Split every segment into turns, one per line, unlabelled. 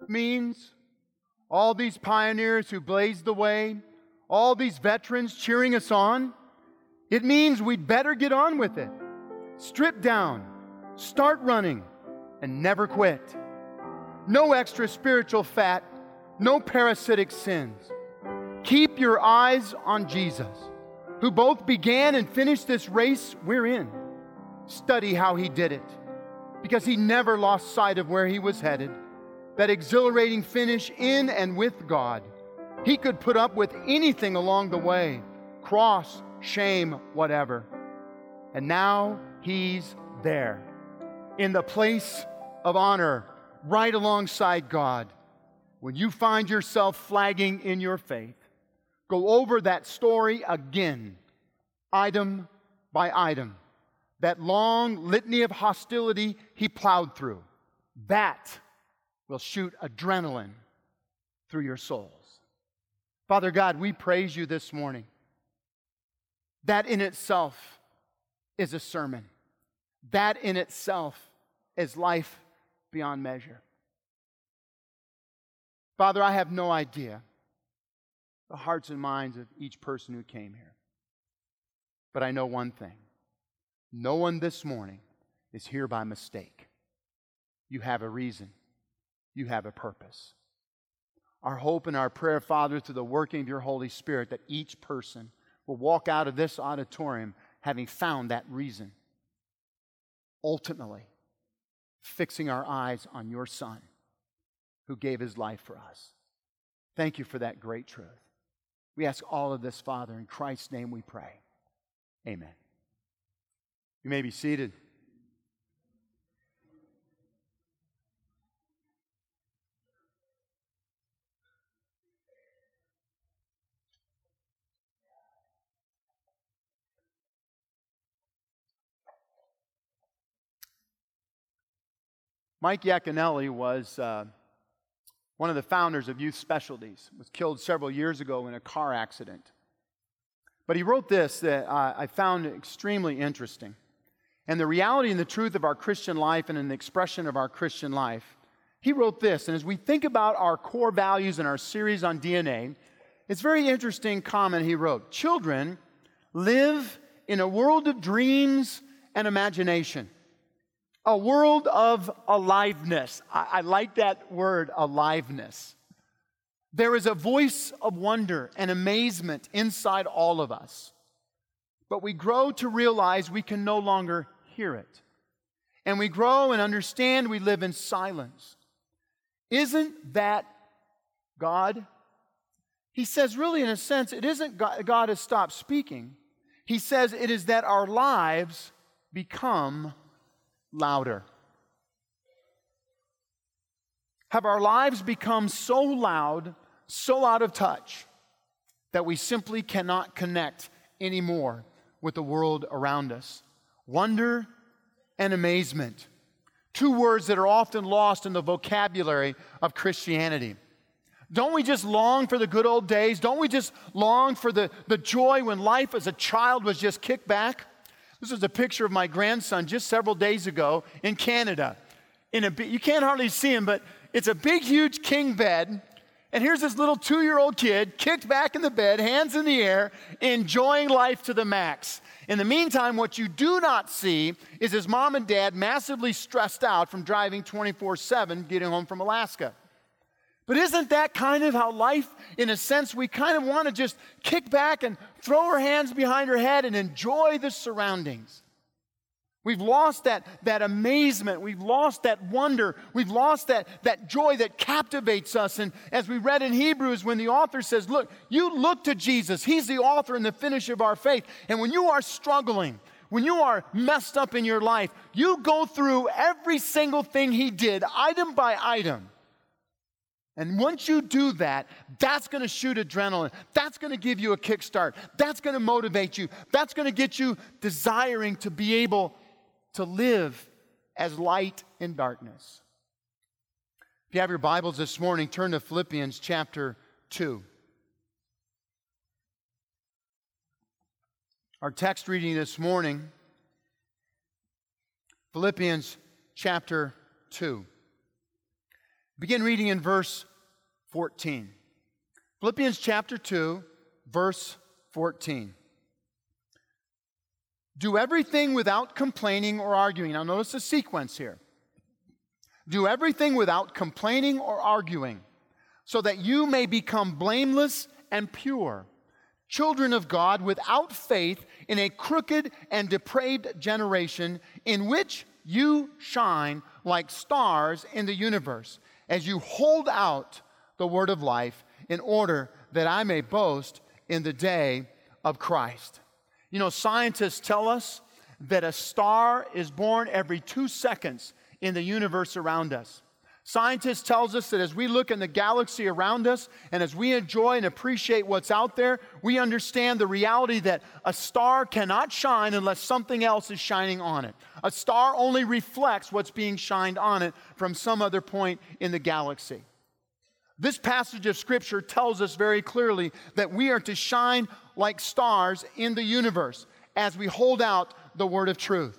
means, all these pioneers who blazed the way, all these veterans cheering us on, it means we'd better get on with it. Strip down, start running, and never quit. No extra spiritual fat, no parasitic sins. Keep your eyes on Jesus, who both began and finished this race we're in. Study how He did it, because He never lost sight of where He was headed. That exhilarating finish in and with God. He could put up with anything along the way, cross, shame, whatever. And now He's there, in the place of honor, right alongside God. When you find yourself flagging in your faith, go over that story again, item by item. That long litany of hostility He plowed through, that will shoot adrenaline through your souls. Father God, we praise You this morning. That in itself is a sermon. That in itself is life beyond measure. Father, I have no idea the hearts and minds of each person who came here. But I know one thing. No one this morning is here by mistake. You have a reason. You have a purpose. Our hope and our prayer, Father, through the working of Your Holy Spirit, that each person will walk out of this auditorium having found that reason. Ultimately, fixing our eyes on Your Son, who gave His life for us. Thank You for that great truth. We ask all of this, Father, in Christ's name we pray. Amen. You may be seated. Mike Yaconelli was one of the founders of Youth Specialties. Was killed several years ago in a car accident. But he wrote this that I found extremely interesting. And the reality and the truth of our Christian life and an expression of our Christian life. He wrote this, and as we think about our core values in our series on DNA, it's a very interesting comment he wrote. Children live in a world of dreams and imagination. A world of aliveness. I like that word, aliveness. There is a voice of wonder and amazement inside all of us. But we grow to realize we can no longer hear it. And we grow and understand we live in silence. Isn't that God? He says, really, in a sense, it isn't God has stopped speaking. He says it is that our lives become louder. Have our lives become so loud, so out of touch, that we simply cannot connect anymore with the world around us? Wonder and amazement. Two words that are often lost in the vocabulary of Christianity. Don't we just long for the good old days? Don't we just long for the joy when life as a child was just kicked back? This is a picture of my grandson just several days ago in Canada. You can't hardly see him, but it's a big, huge king bed. And here's this little 2-year-old kid kicked back in the bed, hands in the air, enjoying life to the max. In the meantime, what you do not see is his mom and dad massively stressed out from driving 24/7 getting home from Alaska. But isn't that kind of how life, in a sense, we kind of want to just kick back and throw our hands behind our head and enjoy the surroundings? We've lost that amazement. We've lost that wonder. We've lost that joy that captivates us. And as we read in Hebrews, when the author says, look, you look to Jesus. He's the author and the finisher of our faith. And when you are struggling, when you are messed up in your life, you go through every single thing He did, item by item. And once you do that, that's going to shoot adrenaline. That's going to give you a kickstart. That's going to motivate you. That's going to get you desiring to be able to live as light in darkness. If you have your Bibles this morning, turn to Philippians chapter 2. Our text reading this morning, Philippians chapter 2. Begin reading in verse 14. Philippians chapter 2, verse 14. Do everything without complaining or arguing. Now notice the sequence here. Do everything without complaining or arguing, so that you may become blameless and pure, children of God without faith in a crooked and depraved generation, in which you shine like stars in the universe, as you hold out the word of life, in order that I may boast in the day of Christ. You know, scientists tell us that a star is born every 2 seconds in the universe around us. Scientists tells us that as we look in the galaxy around us and as we enjoy and appreciate what's out there, we understand the reality that a star cannot shine unless something else is shining on it. A star only reflects what's being shined on it from some other point in the galaxy. This passage of Scripture tells us very clearly that we are to shine like stars in the universe as we hold out the word of truth.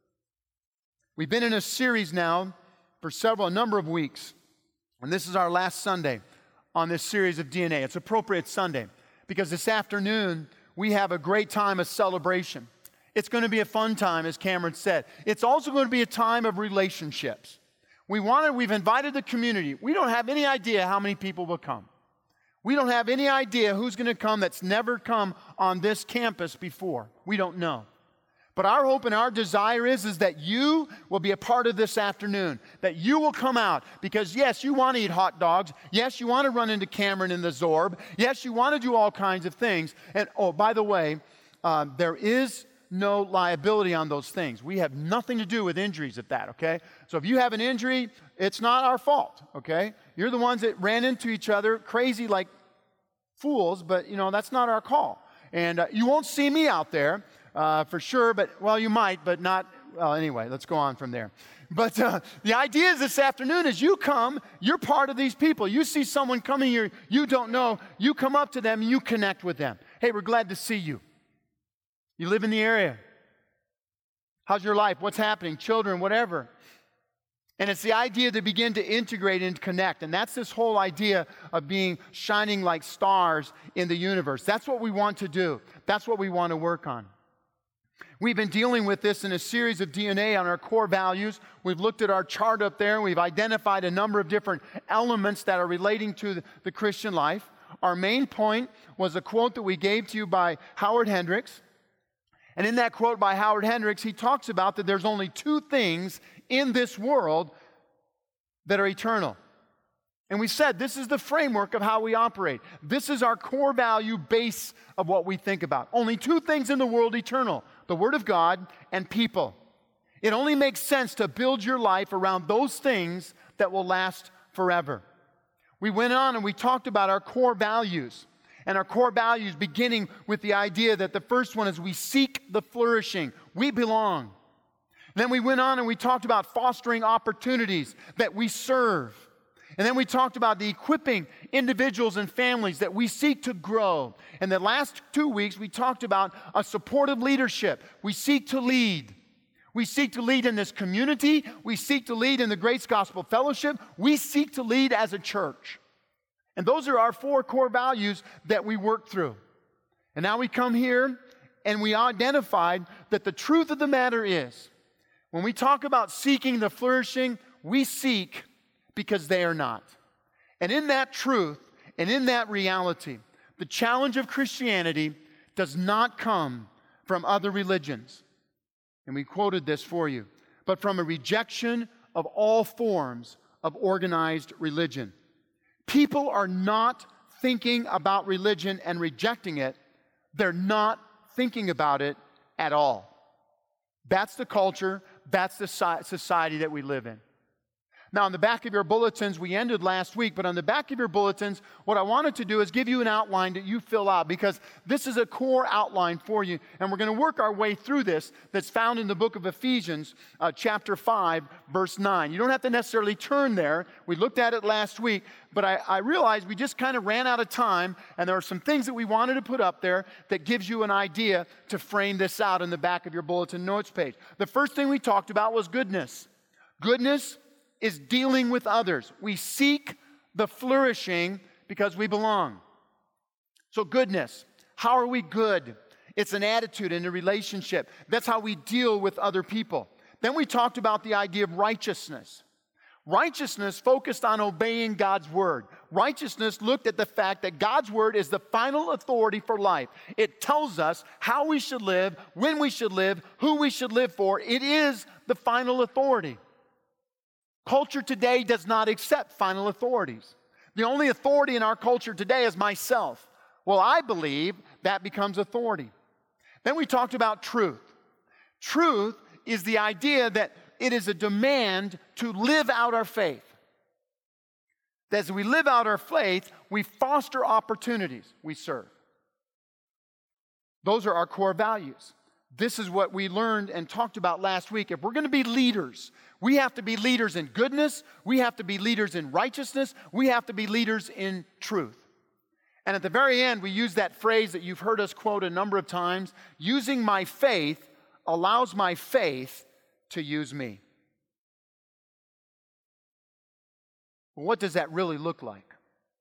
We've been in a series now for a number of weeks, and this is our last Sunday on this series of DNA. It's appropriate Sunday because this afternoon we have a great time of celebration. It's going to be a fun time, as Cameron said. It's also going to be a time of relationships. We've invited the community. We don't have any idea how many people will come. We don't have any idea who's going to come that's never come on this campus before. We don't know. But our hope and our desire is that you will be a part of this afternoon, that you will come out because, yes, you want to eat hot dogs. Yes, you want to run into Cameron in the Zorb. Yes, you want to do all kinds of things. And, oh, by the way, there is no liability on those things. We have nothing to do with injuries at that, okay? So if you have an injury, it's not our fault, okay? You're the ones that ran into each other crazy like fools, but, you know, that's not our call. And you won't see me out there. For sure, but, well, you might, but not, well, anyway, let's go on from there. But the idea is this afternoon, as you come, you're part of these people. You see someone coming here you don't know, you come up to them and you connect with them. Hey, we're glad to see you. You live in the area. How's your life? What's happening? Children, whatever. And it's the idea to begin to integrate and connect. And that's this whole idea of being shining like stars in the universe. That's what we want to do. That's what we want to work on. We've been dealing with this in a series of DNA on our core values. We've looked at our chart up there. We've identified a number of different elements that are relating to the Christian life. Our main point was a quote that we gave to you by Howard Hendricks. And in that quote by Howard Hendricks, he talks about that there's only 2 things in this world that are eternal. And we said this is the framework of how we operate. This is our core value base of what we think about. Only 2 things in the world eternal: the Word of God and people. It only makes sense to build your life around those things that will last forever. We went on and we talked about our core values. And our core values beginning with the idea that the first one is we seek the flourishing. We belong. Then we went on and we talked about fostering opportunities that we serve. And then we talked about the equipping individuals and families that we seek to grow. And the last 2 weeks, we talked about a supportive leadership. We seek to lead. We seek to lead in this community. We seek to lead in the Grace Gospel Fellowship. We seek to lead as a church. And those are our 4 core values that we work through. And now we come here and we identified that the truth of the matter is, when we talk about seeking the flourishing, we seek because they are not. And in that truth and in that reality, the challenge of Christianity does not come from other religions. And we quoted this for you, but from a rejection of all forms of organized religion. People are not thinking about religion and rejecting it. They're not thinking about it at all. That's the culture, that's the society that we live in. Now, on the back of your bulletins, we ended last week, but on the back of your bulletins, what I wanted to do is give you an outline that you fill out, because this is a core outline for you, and we're going to work our way through this that's found in the book of Ephesians, chapter 5, verse 9. You don't have to necessarily turn there. We looked at it last week, but I realized we just kind of ran out of time, and there are some things that we wanted to put up there that gives you an idea to frame this out in the back of your bulletin notes page. The first thing we talked about was goodness. Goodness is dealing with others. We seek the flourishing because we belong. So goodness, how are we good? It's an attitude and a relationship. That's how we deal with other people. Then we talked about the idea of righteousness. Righteousness focused on obeying God's word. Righteousness looked at the fact that God's word is the final authority for life. It tells us how we should live, when we should live, who we should live for. It is the final authority. Culture today does not accept final authorities. The only authority in our culture today is myself. Well, I believe that becomes authority. Then we talked about truth. Truth is the idea that it is a demand to live out our faith. As we live out our faith, we foster opportunities, we serve. Those are our core values. This is what we learned and talked about last week. If we're going to be leaders, we have to be leaders in goodness, we have to be leaders in righteousness, we have to be leaders in truth. And at the very end, we use that phrase that you've heard us quote a number of times, using my faith allows my faith to use me. Well, what does that really look like?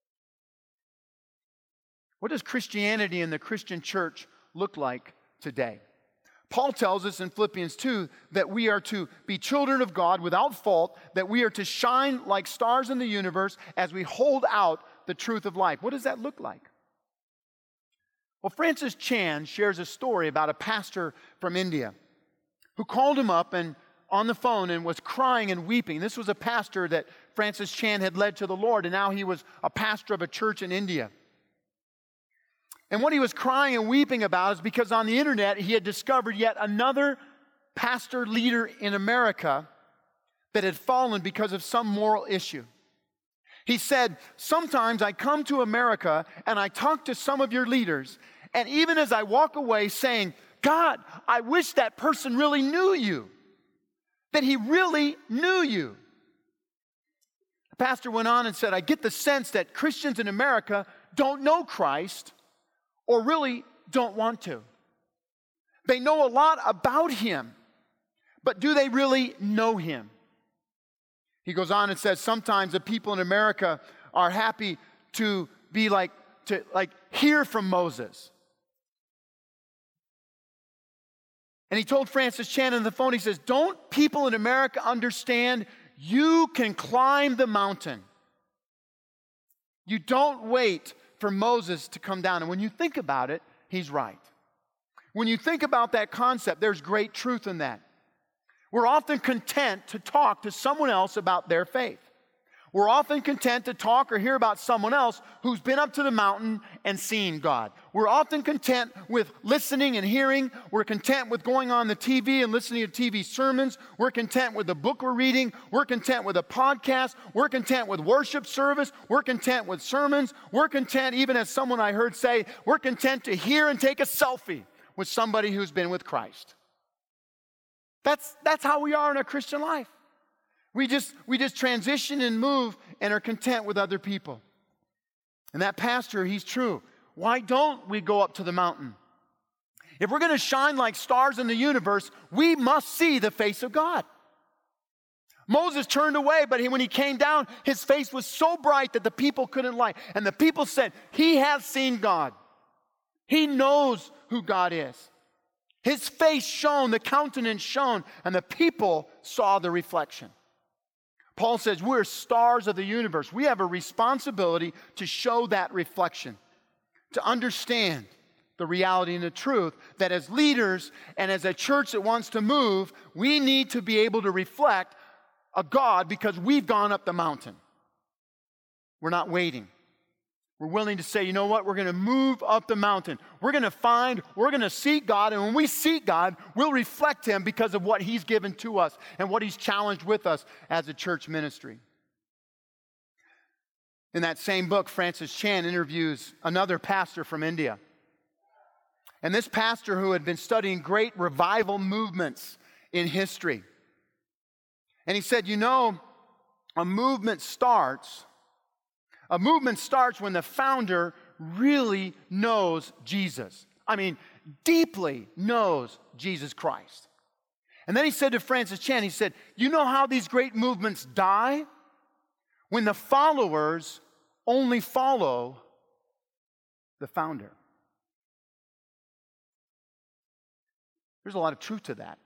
What does Christianity and the Christian church look like today? Paul tells us in Philippians 2 that we are to be children of God without fault, that we are to shine like stars in the universe as we hold out the truth of life. What does that look like? Well, Francis Chan shares a story about a pastor from India who called him up and on the phone and was crying and weeping. This was a pastor that Francis Chan had led to the Lord, and now he was a pastor of a church in India. And what he was crying and weeping about is because on the internet he had discovered yet another pastor leader in America that had fallen because of some moral issue. He said, sometimes I come to America and I talk to some of your leaders, and even as I walk away saying, God, I wish that person really knew you, that he really knew you. The pastor went on and said, I get the sense that Christians in America don't know Christ or really don't want to. They know a lot about him, but do they really know him? He goes on and says, sometimes the people in America are happy to be to hear from Moses. And he told Francis Chan on the phone, he says, don't people in America understand you can climb the mountain? You don't wait for Moses to come down. And when you think about it, he's right. When you think about that concept, there's great truth in that. We're often content to talk to someone else about their faith. We're often content to talk or hear about someone else who's been up to the mountain and seen God. We're often content with listening and hearing. We're content with going on the TV and listening to TV sermons. We're content with the book we're reading. We're content with a podcast. We're content with worship service. We're content with sermons. We're content, even as someone I heard say, we're content to hear and take a selfie with somebody who's been with Christ. That's how we are in our Christian life. We just transition and move and are content with other people. And that pastor, he's true. Why don't we go up to the mountain? If we're going to shine like stars in the universe, we must see the face of God. Moses turned away, but when he came down, his face was so bright that the people couldn't lie. And the people said, he has seen God. He knows who God is. His face shone, the countenance shone, and the people saw the reflection. Paul says we're stars of the universe. We have a responsibility to show that reflection, to understand the reality and the truth that as leaders and as a church that wants to move, we need to be able to reflect a God because we've gone up the mountain. We're not waiting. We're willing to say, you know what, we're going to move up the mountain. We're going to seek God, and when we seek God, we'll reflect him because of what he's given to us and what he's challenged with us as a church ministry. In that same book, Francis Chan interviews another pastor from India. And this pastor who had been studying great revival movements in history. And he said, you know, a movement starts when the founder really knows Jesus. I mean, deeply knows Jesus Christ. And then he said to Francis Chan, he said, you know how these great movements die? When the followers only follow the founder. There's a lot of truth to that.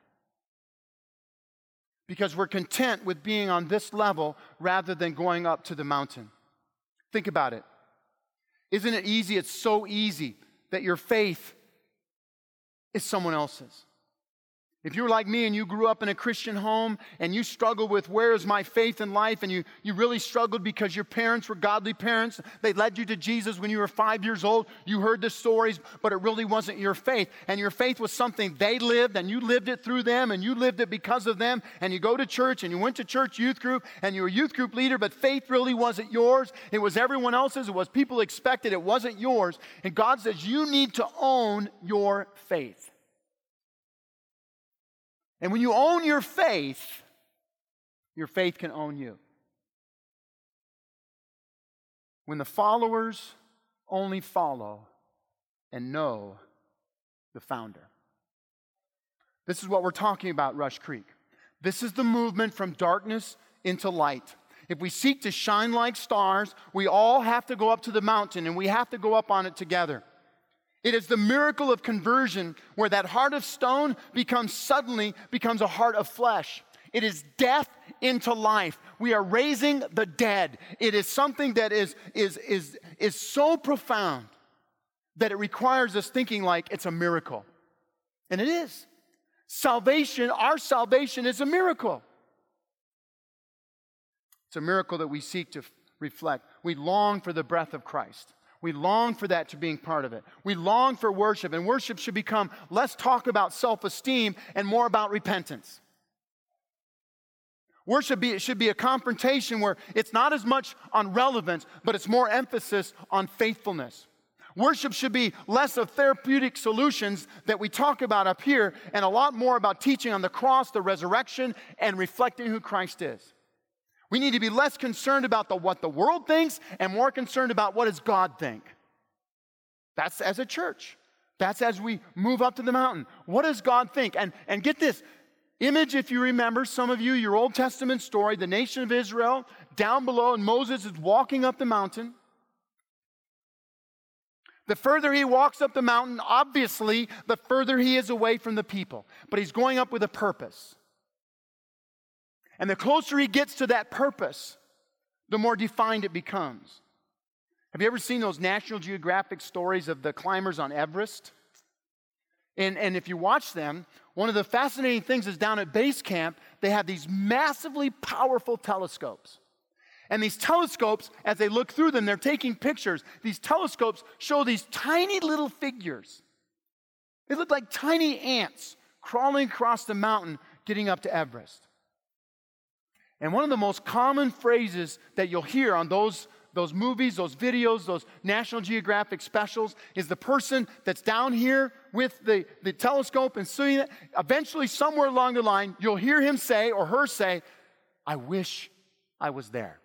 Because we're content with being on this level rather than going up to the mountain. Think about it. Isn't it easy? It's so easy that your faith is someone else's. If you're like me and you grew up in a Christian home and you struggled with where is my faith in life, and you really struggled because your parents were godly parents, they led you to Jesus when you were 5 years old, you heard the stories, but it really wasn't your faith. And your faith was something they lived and you lived it through them and you lived it because of them, and you go to church and you went to church youth group and you were a youth group leader, but faith really wasn't yours. It was everyone else's. It was people expected. It wasn't yours. And God says you need to own your faith. And when you own your faith can own you. When the followers only follow and know the founder. This is what we're talking about, Rush Creek. This is the movement from darkness into light. If we seek to shine like stars, we all have to go up to the mountain, and we have to go up on it together. It is the miracle of conversion where that heart of stone suddenly becomes a heart of flesh. It is death into life. We are raising the dead. It is something that is so profound that it requires us thinking like it's a miracle. And it is. Salvation, our salvation is a miracle. It's a miracle that we seek to reflect. We long for the breath of Christ. We long for that to being part of it. We long for worship, and worship should become less talk about self-esteem and more about repentance. Worship should be a confrontation where it's not as much on relevance, but it's more emphasis on faithfulness. Worship should be less of therapeutic solutions that we talk about up here and a lot more about teaching on the cross, the resurrection, and reflecting who Christ is. We need to be less concerned about what the world thinks and more concerned about what does God think. That's as a church. That's as we move up to the mountain. What does God think? And get this image, if you remember, some of you, your Old Testament story, the nation of Israel, down below, and Moses is walking up the mountain. The further he walks up the mountain, obviously, the further he is away from the people. But he's going up with a purpose. And the closer he gets to that purpose, the more defined it becomes. Have you ever seen those National Geographic stories of the climbers on Everest? And if you watch them, one of the fascinating things is down at base camp, they have these massively powerful telescopes. And these telescopes, as they look through them, they're taking pictures. These telescopes show these tiny little figures. They look like tiny ants crawling across the mountain, getting up to Everest. And one of the most common phrases that you'll hear on those movies, those videos, those National Geographic specials is the person that's down here with the telescope and seeing it. Eventually, somewhere along the line, you'll hear him say or her say, I wish I was there.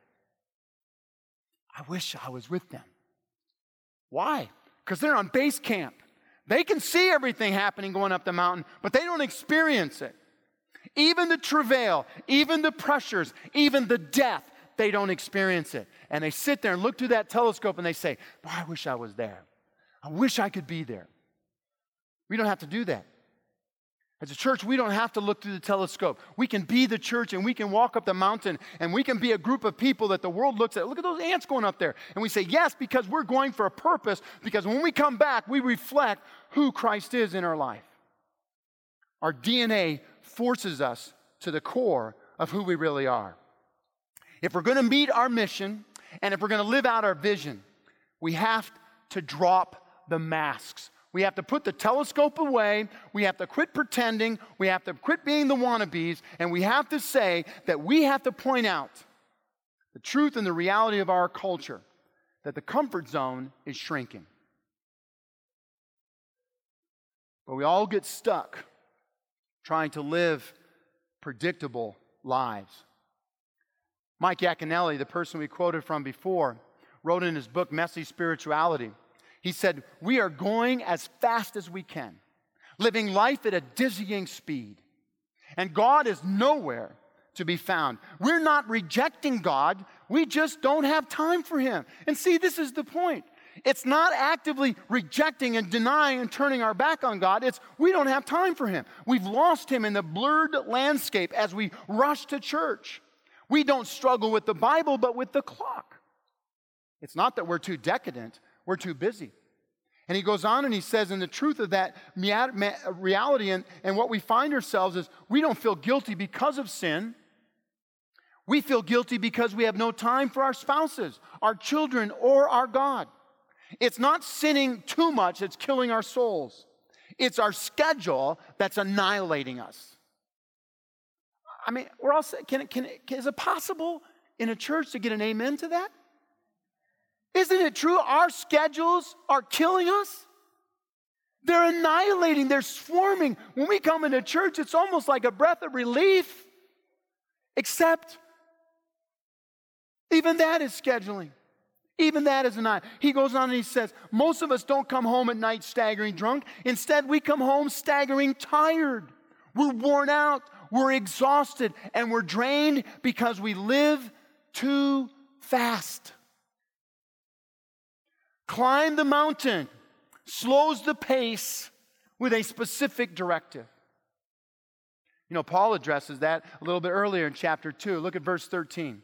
I wish I was with them. Why? Because they're on base camp. They can see everything happening going up the mountain, but they don't experience it. Even the travail, even the pressures, even the death, they don't experience it. And they sit there and look through that telescope and they say, boy, I wish I was there. I wish I could be there. We don't have to do that. As a church, we don't have to look through the telescope. We can be the church and we can walk up the mountain and we can be a group of people that the world looks at. Look at those ants going up there. And we say, yes, because we're going for a purpose, because when we come back, we reflect who Christ is in our life. Our DNA forces us to the core of who we really are. If we're going to meet our mission and if we're going to live out our vision, we have to drop the masks. We have to put the telescope away. We have to quit pretending. We have to quit being the wannabes. And we have to say that we have to point out the truth and the reality of our culture, that the comfort zone is shrinking. But we all get stuck trying to live predictable lives. Mike Yaconelli, the person we quoted from before, wrote in his book, Messy Spirituality. He said, we are going as fast as we can, living life at a dizzying speed. And God is nowhere to be found. We're not rejecting God. We just don't have time for Him. And see, this is the point. It's not actively rejecting and denying and turning our back on God. It's we don't have time for Him. We've lost Him in the blurred landscape as we rush to church. We don't struggle with the Bible, but with the clock. It's not that we're too decadent. We're too busy. And he goes on and he says, and the truth of that reality and what we find ourselves is we don't feel guilty because of sin. We feel guilty because we have no time for our spouses, our children, or our God. It's not sinning too much that's killing our souls. It's our schedule that's annihilating us. I mean, we're all saying, is it possible in a church to get an amen to that? Isn't it true? Our schedules are killing us. They're annihilating. They're swarming. When we come into church, it's almost like a breath of relief. Except, even that is scheduling. Even that is annihilating. He goes on and he says, most of us don't come home at night staggering drunk. Instead, we come home staggering tired. We're worn out. We're exhausted. And we're drained because we live too fast. Climb the mountain slows the pace with a specific directive. You know, Paul addresses that a little bit earlier in chapter 2. Look at verse 13.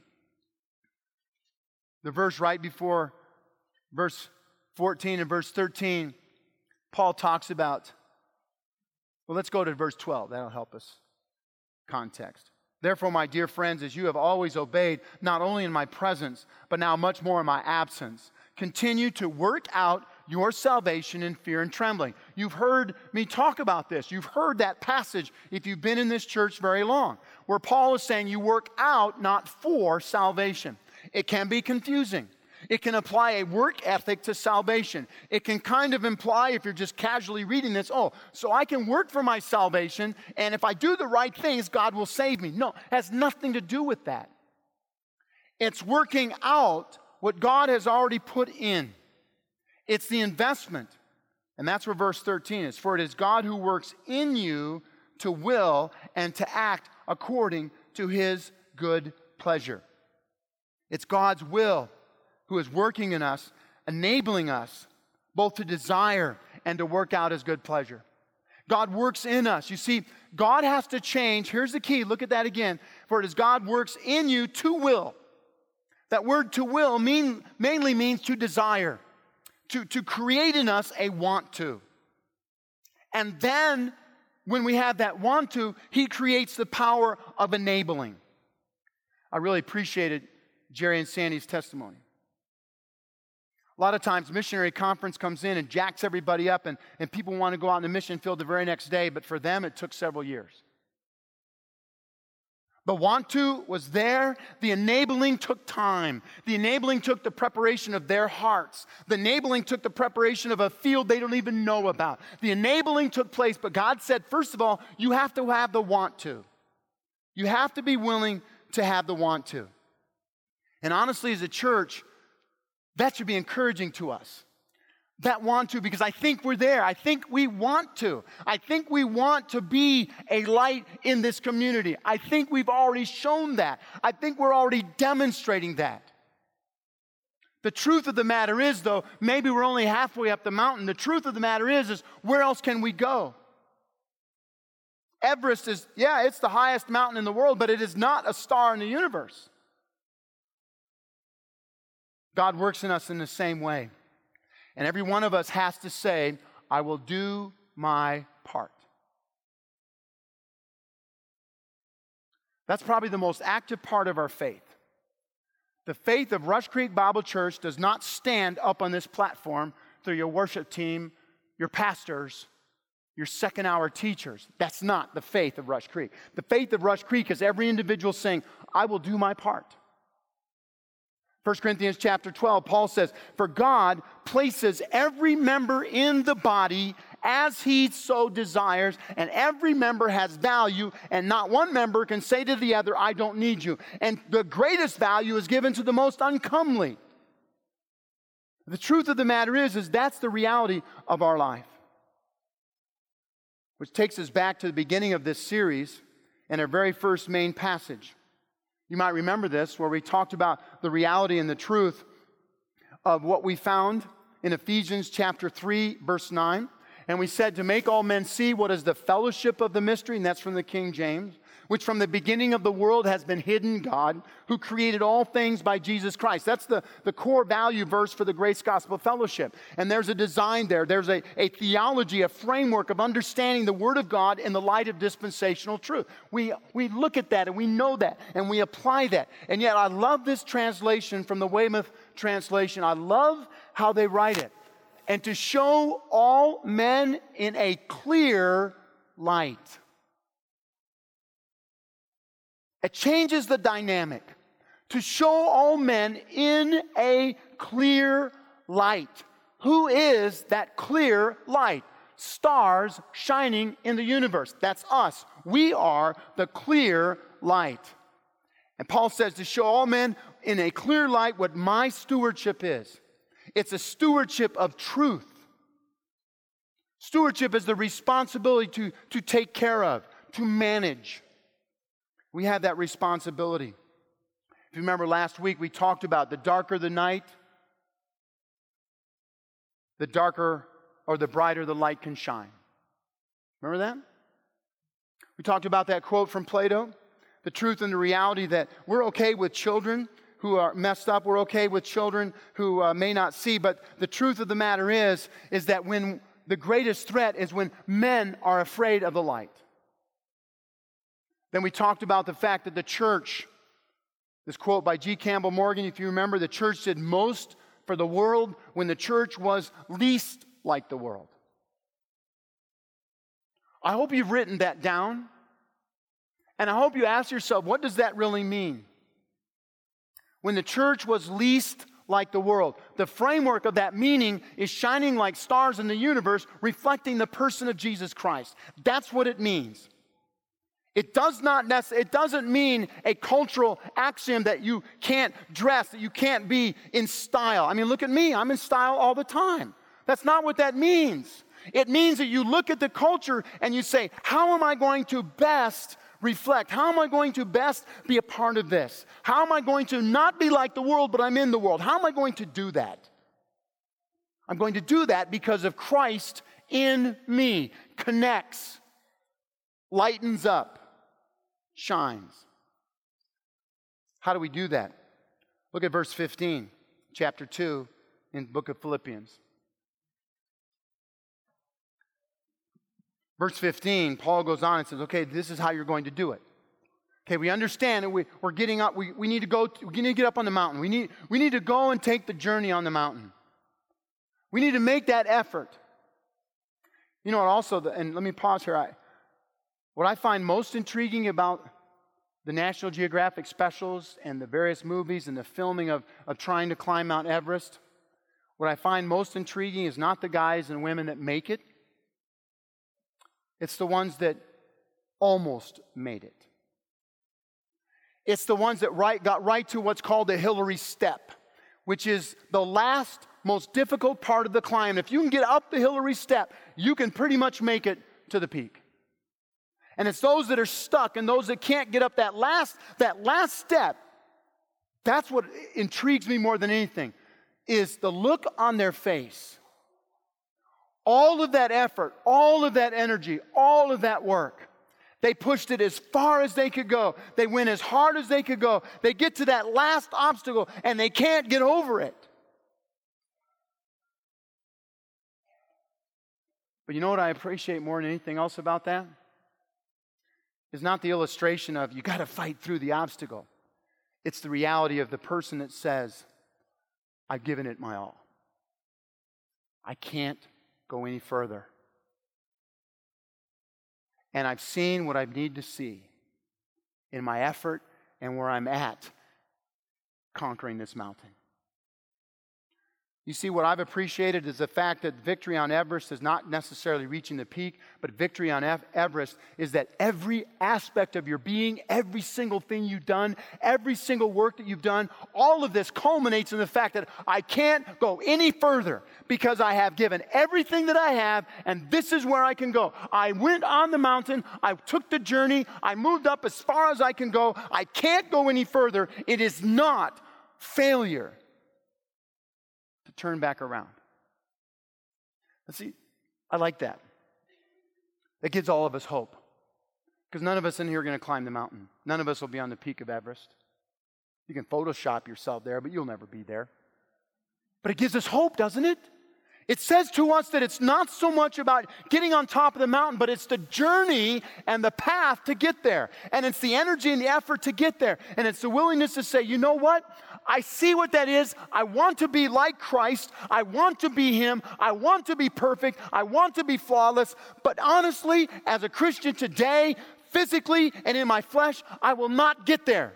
The verse right before verse 14 and verse 13, Paul talks about, well, let's go to verse 12. That'll help us. Context. Therefore, my dear friends, as you have always obeyed, not only in my presence, but now much more in my absence, continue to work out your salvation in fear and trembling. You've heard me talk about this. You've heard that passage if you've been in this church very long, where Paul is saying you work out, not for salvation. It can be confusing. It can apply a work ethic to salvation. It can kind of imply, if you're just casually reading this, oh, so I can work for my salvation, and if I do the right things, God will save me. No, it has nothing to do with that. It's working out what God has already put in. It's the investment. And that's where verse 13 is. For it is God who works in you to will and to act according to His good pleasure. It's God's will who is working in us, enabling us both to desire and to work out His good pleasure. God works in us. You see, God has to change. Here's the key. Look at that again. For it is God works in you to will. That word to will mainly means to desire, to create in us a want to. And then when we have that want to, He creates the power of enabling. I really appreciated Jerry and Sandy's testimony. A lot of times missionary conference comes in and jacks everybody up and people want to go out in the mission field the very next day, but for them it took several years. The want to was there. The enabling took time. The enabling took the preparation of their hearts. The enabling took the preparation of a field they don't even know about. The enabling took place, but God said, first of all, you have to have the want to. You have to be willing to have the want to. And honestly, as a church, that should be encouraging to us. That want to, because I think we're there. I think we want to. I think we want to be a light in this community. I think we've already shown that. I think we're already demonstrating that. The truth of the matter is, though, maybe we're only halfway up the mountain. The truth of the matter is where else can we go? Everest is, it's the highest mountain in the world, but it is not a star in the universe. God works in us in the same way. And every one of us has to say, I will do my part. That's probably the most active part of our faith. The faith of Rush Creek Bible Church does not stand up on this platform through your worship team, your pastors, your second-hour teachers. That's not the faith of Rush Creek. The faith of Rush Creek is every individual saying, I will do my part. 1 Corinthians chapter 12, Paul says, for God places every member in the body as He so desires, and every member has value, and not one member can say to the other, I don't need you. And the greatest value is given to the most uncomely. The truth of the matter is that's the reality of our life. Which takes us back to the beginning of this series in our very first main passage. You might remember this, where we talked about the reality and the truth of what we found in Ephesians chapter 3, verse 9. And we said to make all men see what is the fellowship of the mystery, and that's from the King James, which from the beginning of the world has been hidden God, who created all things by Jesus Christ. That's the core value verse for the Grace Gospel Fellowship. And there's a design there. There's a theology, a framework of understanding the Word of God in the light of dispensational truth. We look at that and we know that and we apply that. And yet I love this translation from the Weymouth translation. I love how they write it. And to show all men in a clear light. It changes the dynamic. To show all men in a clear light. Who is that clear light? Stars shining in the universe. That's us. We are the clear light. And Paul says to show all men in a clear light what my stewardship is. It's a stewardship of truth. Stewardship is the responsibility to take care of, to manage. We have that responsibility. If you remember last week, we talked about the darker the night, the darker or the brighter the light can shine. Remember that? We talked about that quote from Plato, the truth and the reality that we're okay with children who are messed up. We're okay with children who may not see. But the truth of the matter is that when the greatest threat is when men are afraid of the light. Then we talked about the fact that the church, this quote by G. Campbell Morgan, if you remember, the church did most for the world when the church was least like the world. I hope you've written that down. And I hope you ask yourself, what does that really mean? When the church was least like the world. The framework of that meaning is shining like stars in the universe, reflecting the person of Jesus Christ. That's what it means. It doesn't mean a cultural axiom that you can't dress, that you can't be in style. I mean, look at me. I'm in style all the time. That's not what that means. It means that you look at the culture and you say, how am I going to best reflect? How am I going to best be a part of this? How am I going to not be like the world, but I'm in the world? How am I going to do that? I'm going to do that because of Christ in me. Connects, lightens up, shines. How do we do that? Look at verse 15, chapter 2 in the book of Philippians. Verse 15, Paul goes on and says, okay, this is how you're going to do it. Okay, we understand that we're getting up. We need to get up on the mountain. We need to go and take the journey on the mountain. We need to make that effort. You know what also, and let me pause here. What I find most intriguing about the National Geographic specials and the various movies and the filming of trying to climb Mount Everest, what I find most intriguing is not the guys and women that make it. It's the ones that almost made it. It's the ones that got right to what's called the Hillary Step, which is the last, most difficult part of the climb. If you can get up the Hillary Step, you can pretty much make it to the peak. And it's those that are stuck and those that can't get up that last step. That's what intrigues me more than anything, is the look on their face. All of that effort, all of that energy, all of that work, they pushed it as far as they could go. They went as hard as they could go. They get to that last obstacle and they can't get over it. But you know what I appreciate more than anything else about that? It's not the illustration of you got to fight through the obstacle. It's the reality of the person that says, I've given it my all. I can't go any further. And I've seen what I need to see in my effort and where I'm at conquering this mountain. You see, what I've appreciated is the fact that victory on Everest is not necessarily reaching the peak, but victory on Everest is that every aspect of your being, every single thing you've done, every single work that you've done, all of this culminates in the fact that I can't go any further because I have given everything that I have, and this is where I can go. I went on the mountain. I took the journey. I moved up as far as I can go. I can't go any further. It is not failure to turn back around. See, I like that. That gives all of us hope. Because none of us in here are going to climb the mountain. None of us will be on the peak of Everest. You can Photoshop yourself there, but you'll never be there. But it gives us hope, doesn't it? It says to us that it's not so much about getting on top of the mountain, but it's the journey and the path to get there. And it's the energy and the effort to get there. And it's the willingness to say, you know what? I see what that is. I want to be like Christ. I want to be Him. I want to be perfect. I want to be flawless. But honestly, as a Christian today, physically and in my flesh, I will not get there.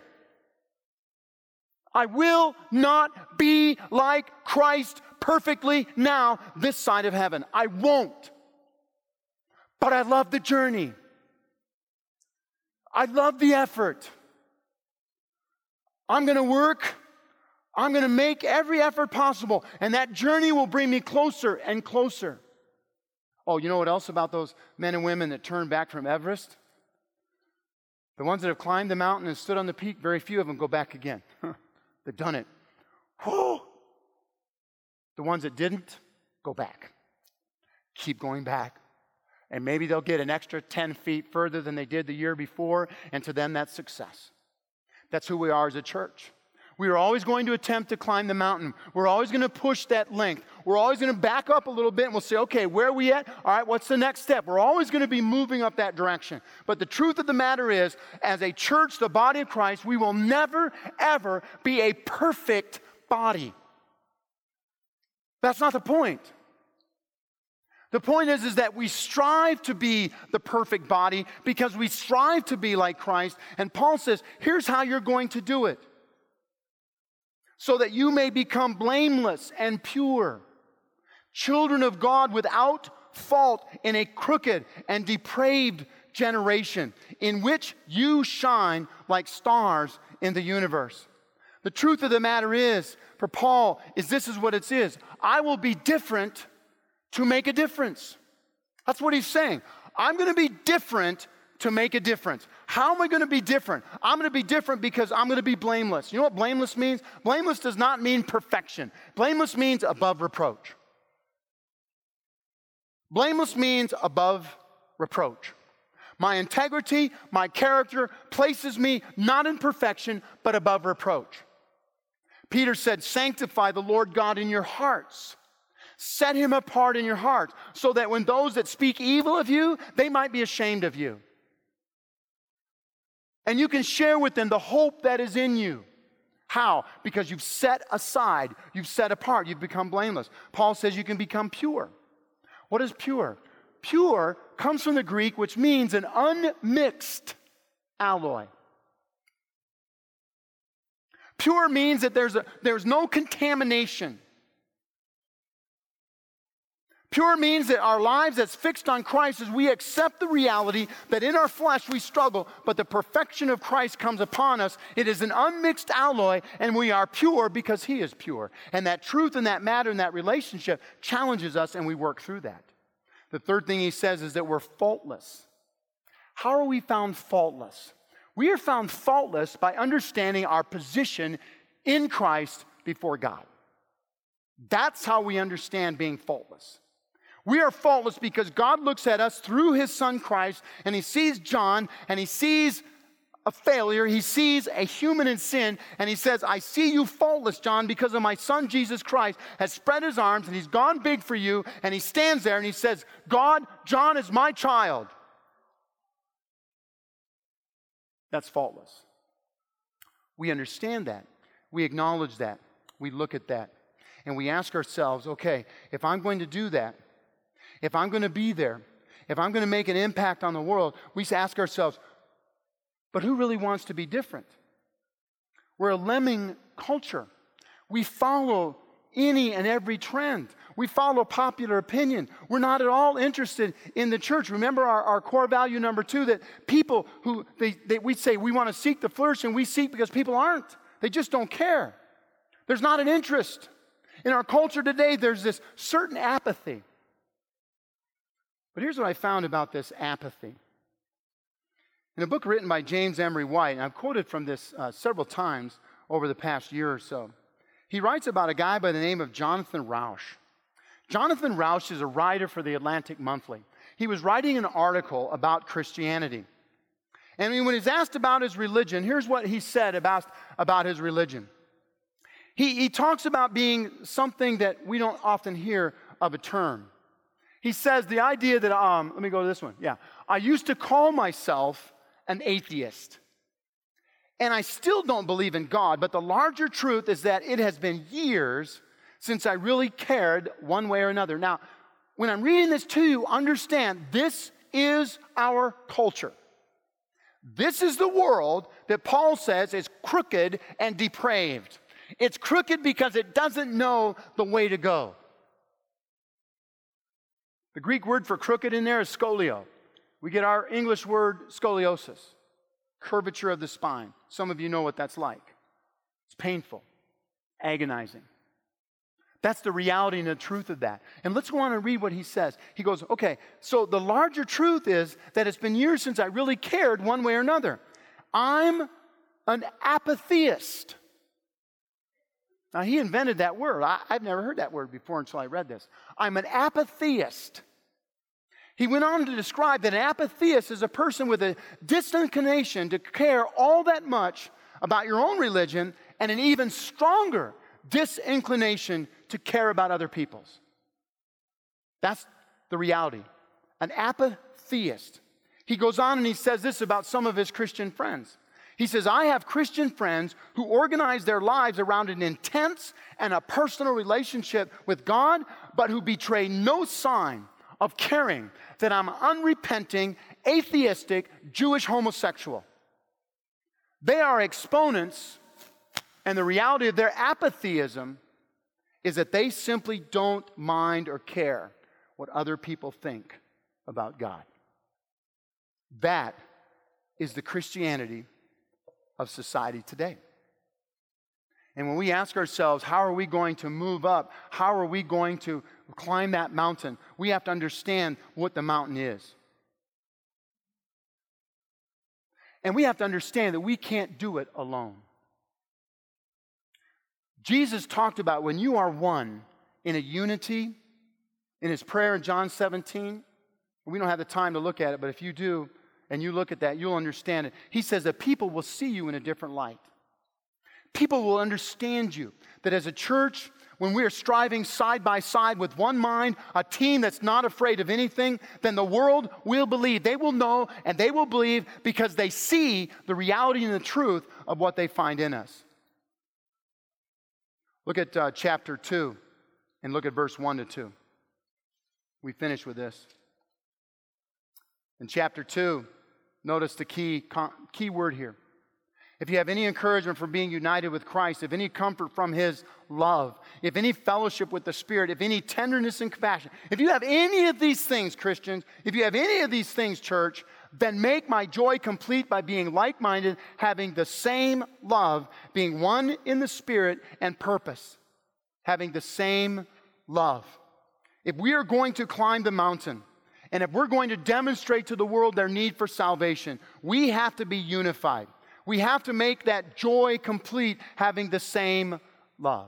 I will not be like Christ perfectly now this side of heaven. I won't. But I love the journey. I love the effort. I'm going to work. I'm going to make every effort possible. And that journey will bring me closer and closer. Oh, you know what else about those men and women that turned back from Everest? The ones that have climbed the mountain and stood on the peak, very few of them go back again. They've done it. Whew. The ones that didn't, go back. Keep going back. And maybe they'll get an extra 10 feet further than they did the year before, and to them that's success. That's who we are as a church. We are always going to attempt to climb the mountain. We're always going to push that length. We're always going to back up a little bit and we'll say, okay, where are we at? All right, what's the next step? We're always going to be moving up that direction. But the truth of the matter is, as a church, the body of Christ, we will never, ever be a perfect body. That's not the point. The point is that we strive to be the perfect body because we strive to be like Christ. And Paul says, here's how you're going to do it. So that you may become blameless and pure, children of God without fault in a crooked and depraved generation, in which you shine like stars in the universe. The truth of the matter is, for Paul, this is what it is. I will be different to make a difference. That's what he's saying. I'm going to be different to make a difference. How am I going to be different? I'm going to be different because I'm going to be blameless. You know what blameless means? Blameless does not mean perfection. Blameless means above reproach. Blameless means above reproach. My integrity, my character places me not in perfection, but above reproach. Peter said, sanctify the Lord God in your hearts. Set Him apart in your heart, so that when those that speak evil of you, they might be ashamed of you. And you can share with them the hope that is in you. How? Because you've set aside, you've set apart, you've become blameless. Paul says you can become pure. What is pure? Pure comes from the Greek, which means an unmixed alloy. Pure means that there's no contamination. Pure means that our lives that's fixed on Christ, as we accept the reality that in our flesh we struggle, but the perfection of Christ comes upon us. It is an unmixed alloy, and we are pure because He is pure. And that truth and that matter and that relationship challenges us, and we work through that. The third thing he says is that we're faultless. How are we found faultless? We are found faultless by understanding our position in Christ before God. That's how we understand being faultless. We are faultless because God looks at us through His Son Christ, and He sees John, and He sees a failure. He sees a human in sin, and He says, I see you faultless, John, because of my Son Jesus Christ has spread His arms, and He's gone big for you, and He stands there, and He says, God, John is my child. That's faultless. We understand that. We acknowledge that. We look at that. And we ask ourselves, okay, if I'm going to do that, if I'm going to be there, if I'm going to make an impact on the world, we ask ourselves, but who really wants to be different? We're a lemming culture. We follow any and every trend. We follow popular opinion. We're not at all interested in the church. Remember our core value number 2, that people who, we say we want to seek the flourish, and we seek because people aren't. They just don't care. There's not an interest. In our culture today, there's this certain apathy. But here's what I found about this apathy. In a book written by James Emery White, and I've quoted from this several times over the past year or so, he writes about a guy by the name of Jonathan Rauch. Jonathan Rauch is a writer for the Atlantic Monthly. He was writing an article about Christianity. And when he's asked about his religion, here's what he said about his religion. He talks about being something that we don't often hear of a term. He says the idea that, let me go to this one. Yeah. I used to call myself an atheist. And I still don't believe in God, but the larger truth is that it has been years since I really cared one way or another. Now, when I'm reading this to you, understand this is our culture. This is the world that Paul says is crooked and depraved. It's crooked because it doesn't know the way to go. The Greek word for crooked in there is scolio. We get our English word scoliosis, curvature of the spine. Some of you know what that's like. It's painful, agonizing. That's the reality and the truth of that. And let's go on and read what he says. He goes, okay, so the larger truth is that it's been years since I really cared one way or another. I'm an apatheist. Now, he invented that word. I've never heard that word before until I read this. I'm an apatheist. He went on to describe that an apatheist is a person with a disinclination to care all that much about your own religion and an even stronger disinclination to care about other people's. That's the reality. An apatheist. He goes on and he says this about some of his Christian friends. He says, I have Christian friends who organize their lives around an intense and a personal relationship with God, but who betray no sign of caring that I'm unrepenting, atheistic, Jewish homosexual. They are exponents, and the reality of their apatheism is that they simply don't mind or care what other people think about God. That is the Christianity of society today. And when we ask ourselves, how are we going to move up? How are we going to climb that mountain? We have to understand what the mountain is. And we have to understand that we can't do it alone. Jesus talked about when you are one in a unity, in his prayer in John 17, we don't have the time to look at it, but if you do, and you look at that, you'll understand it. He says that people will see you in a different light. People will understand you. That as a church, when we are striving side by side with one mind, a team that's not afraid of anything, then the world will believe. They will know and they will believe because they see the reality and the truth of what they find in us. Look at chapter 2 and look at verse 1 to 2. We finish with this. In chapter 2, notice the key word here. If you have any encouragement from being united with Christ, if any comfort from his love, if any fellowship with the Spirit, if any tenderness and compassion, if you have any of these things, Christians, if you have any of these things, church, then make my joy complete by being like-minded, having the same love, being one in the Spirit and purpose, having the same love. If we are going to climb the mountain, and if we're going to demonstrate to the world their need for salvation, we have to be unified. We have to make that joy complete, having the same love.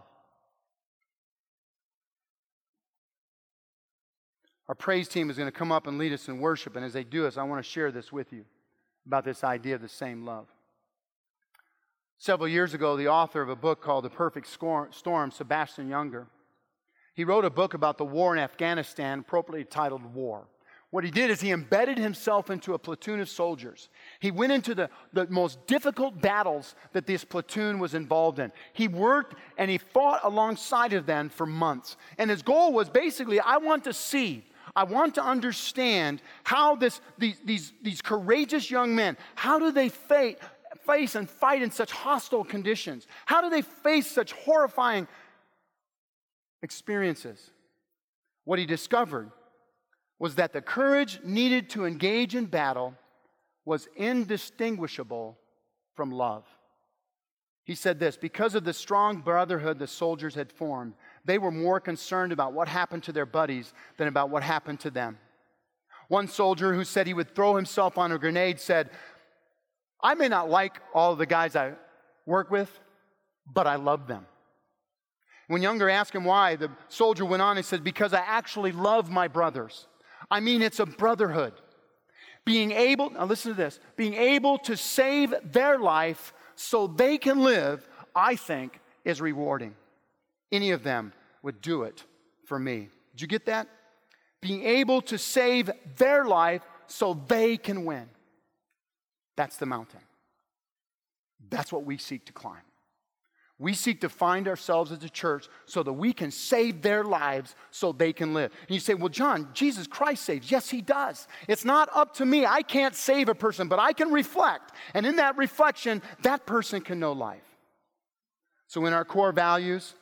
Our praise team is going to come up and lead us in worship, and as they do this, I want to share this with you about this idea of the same love. Several years ago, the author of a book called The Perfect Storm, Sebastian Junger, he wrote a book about the war in Afghanistan, appropriately titled War. What he did is he embedded himself into a platoon of soldiers. He went into the most difficult battles that this platoon was involved in. He worked and he fought alongside of them for months. And his goal was basically, I want to understand how these courageous young men, how do they face and fight in such hostile conditions? How do they face such horrifying experiences? What he discovered was that the courage needed to engage in battle was indistinguishable from love. He said this, because of the strong brotherhood the soldiers had formed, They were more concerned about what happened to their buddies than about what happened to them. One soldier who said he would throw himself on a grenade said, I may not like all the guys I work with, but I love them. When Younger asked him why, the soldier went on and said, because I actually love my brothers. I mean, it's a brotherhood. Now listen to this, being able to save their life so they can live, I think, is rewarding. Any of them would do it for me. Did you get that? Being able to save their life so they can win. That's the mountain. That's what we seek to climb. We seek to find ourselves as a church so that we can save their lives so they can live. And you say, well, John, Jesus Christ saves. Yes, he does. It's not up to me. I can't save a person, but I can reflect. And in that reflection, that person can know life. So in our core values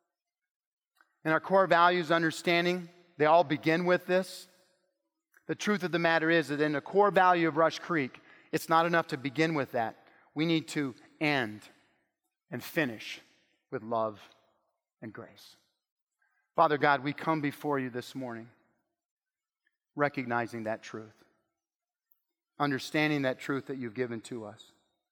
understanding, they all begin with this. The truth of the matter is that in the core value of Rush Creek, it's not enough to begin with that. We need to end and finish with love and grace. Father God, we come before you this morning recognizing that truth, understanding that truth that you've given to us.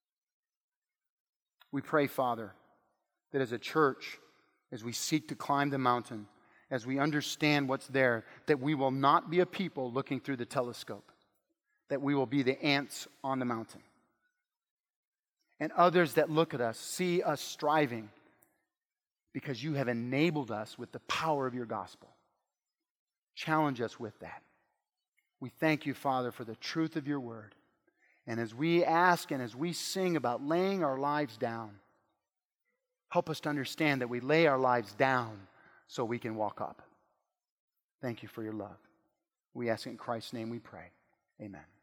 We pray, Father, that as a church, as we seek to climb the mountain, as we understand what's there, that we will not be a people looking through the telescope, that we will be the ants on the mountain. And others that look at us see us striving because you have enabled us with the power of your gospel. Challenge us with that. We thank you, Father, for the truth of your word. And as we ask and as we sing about laying our lives down, help us to understand that we lay our lives down so we can walk up. Thank you for your love. We ask in Christ's name we pray. Amen.